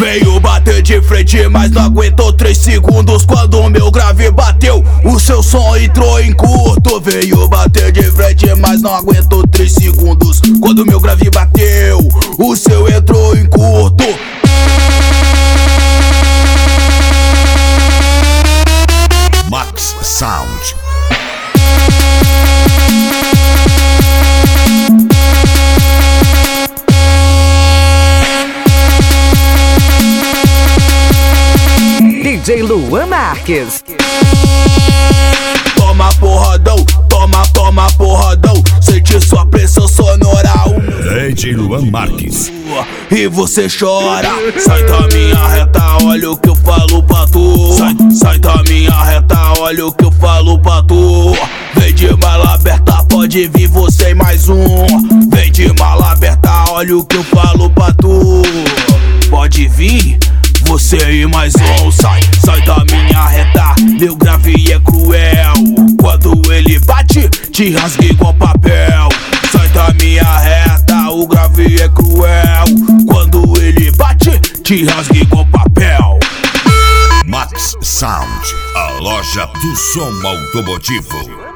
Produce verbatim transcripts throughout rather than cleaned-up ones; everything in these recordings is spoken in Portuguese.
Veio bater de frente, mas não aguentou três segundos. Quando o meu grave bateu, o seu som entrou em curto. Veio bater de frente, mas não aguentou três segundos. Quando o meu grave bateu, o seu entrou em curto. Max Sound. D J Luan Marques. Toma porradão, toma, toma porradão. Sente sua pressão sonora. D J Luan Marques. E você chora. Sai da minha reta, olha o que eu falo pra tu. Sai, sai da minha reta, olha o que eu falo pra tu. Vem de mala aberta, pode vir você e mais um. Vem de mala aberta, olha o que eu falo pra tu. Pode vir você e mais um. Sai, sai da minha reta, meu grave é cruel. Quando ele bate, te rasga igual papel. Sai da minha reta, o grave é cruel. Quando ele bate, te rasga igual papel. Max Sound, a loja do som automotivo.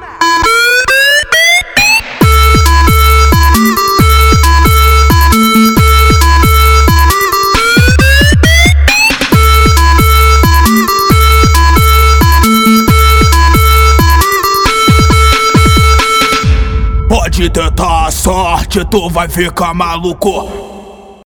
Pode tentar a sorte, tu vai ficar maluco.